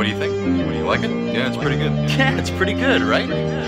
What do you think? What do you like it? Yeah, it's pretty good. Yeah, it's pretty good, right?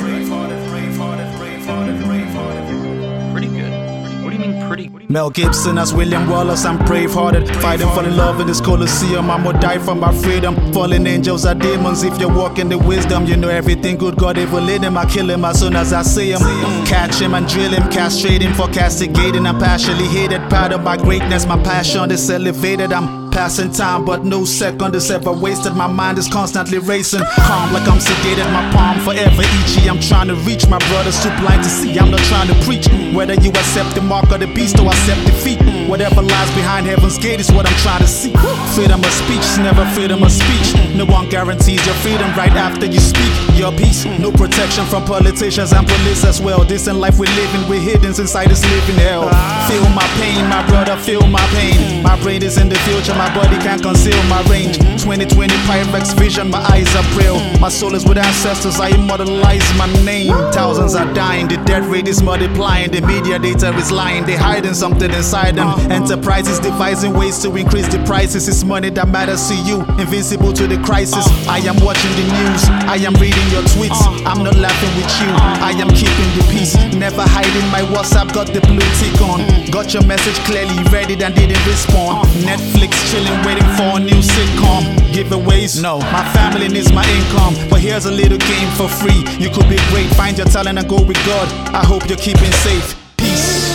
Pretty good. What do you mean pretty? Mel Gibson as William Wallace, I'm brave-hearted, fighting for the love in this Colosseum. I'm gonna die for my freedom. Fallen angels are demons. If you're walking the wisdom, you know everything good God evil in him. I kill him as soon as I see him. Catch him and drill him, castrate him for castigating. I'm passionately hated, proud of my greatness. My passion is elevated. I'm passing time, but no second is ever wasted. My mind is constantly racing, calm like I'm sedated. My palm forever itchy. I'm trying to reach my brothers too blind to see. I'm not trying to preach. Whether you accept the mark of the beast or accept defeat, whatever lies behind heaven's gate is what I'm trying to see. Freedom of speech, never freedom of speech. No one guarantees your freedom right after you speak your peace. No protection from politicians and police as well. This in life we're living, we're hidden inside this living hell. Feel my pain, my brother, feel my pain. My brain is in the future, my body can't conceal my range. 2020 Pyrex vision, my eyes are real. My soul is with ancestors, I immortalize my name. Thousands are dying, the death rate is multiplying. The media data is lying, they hiding something inside them. Enterprises devising ways to increase the prices. It's money that matters to you, invincible to the crisis. I am watching the news, I am reading your tweets. I'm not laughing with you, I am keeping the peace. Never hiding my WhatsApp, got the blue tick on. Got your message clearly, read it and didn't respond. Netflix chilling, waiting for a new sitcom. Giveaways, no, my family needs my income. But here's a little game for free. You could be great, find your talent and go with God. I hope you're keeping safe. Peace.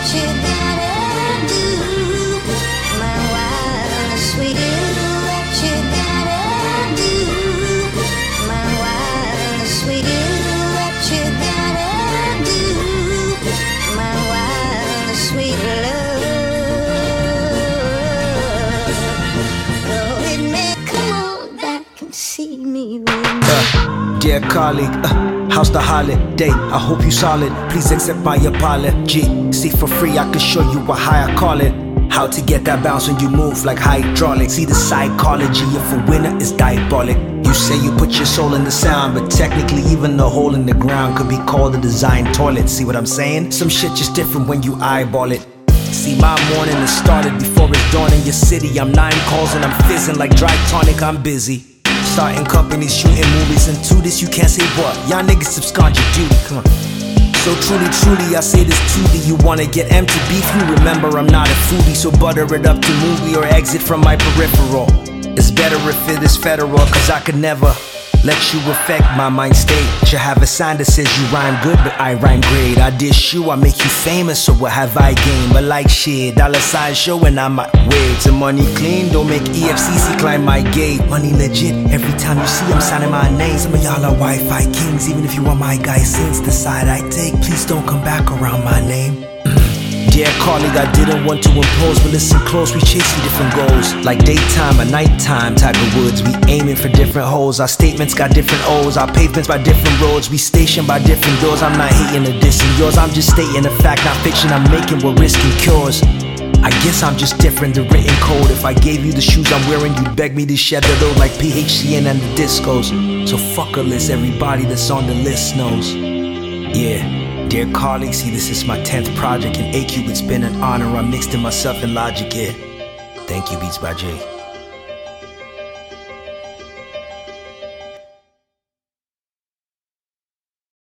Dear colleague, how's the holiday? I hope you solid, please accept my apology. See, for free I can show you a higher calling. How to get that bounce when you move like hydraulics. See the psychology of a winner is diabolic. You say you put your soul in the sound, but technically even the hole in the ground could be called a design toilet. See what I'm saying? Some shit just different when you eyeball it. See, my morning has started before it's dawn in your city. I'm 9 calls and I'm fizzing like dry tonic, I'm busy. Starting companies, shooting movies, and to this you can't say what. Y'all niggas abscond your duty, come on. So truly, I say this to thee. You wanna get empty beef, you remember I'm not a foodie. So butter it up to movie or exit from my peripheral. It's better if it is federal, cause I could never let you affect my mind state. Should have a sign that says you rhyme good, but I rhyme great. I dish you, I make you famous, so what have I gained? But like shit, dollar sign showing I'm my way. To money clean, don't make EFCC climb my gate. Money legit, every time you see I'm signing my name. Some of y'all are Wi-Fi kings, even if you want my guy since the side I take. Please don't come back around my name. Dear colleague, I didn't want to impose, but listen close, we chasing different goals. Like daytime or nighttime, Tiger Woods, we aiming for different holes. Our statements got different O's, our pavements by different roads. We stationed by different doors, I'm not hating or dissing yours. I'm just stating a fact, not fiction I'm making, we're risking cures. I guess I'm just different, the written code. If I gave you the shoes I'm wearing, you'd beg me to shed the load like PHCN and the discos. So fuck a list, everybody that's on the list knows. Yeah. Dear colleagues, see this is my 10th project in AQ. It's been an honor, I'm mixed in myself and Logic here. Thank you, Beats by Jay.